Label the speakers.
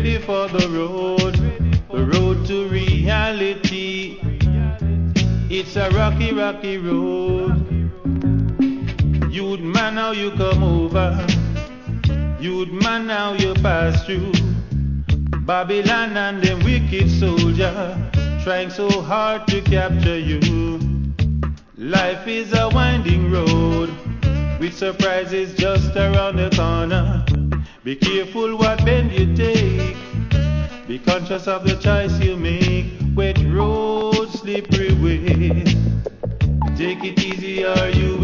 Speaker 1: ready for the road to reality. It's a rocky, rocky road. Youth man, now you come over. Youth man, now you pass through. Babylon and them wicked soldier trying so hard to capture you. Life is a winding road with surprises just around the corner. Be careful what bend you take. Be conscious of the choice you make. Wet road, slippery way. Take it easy or you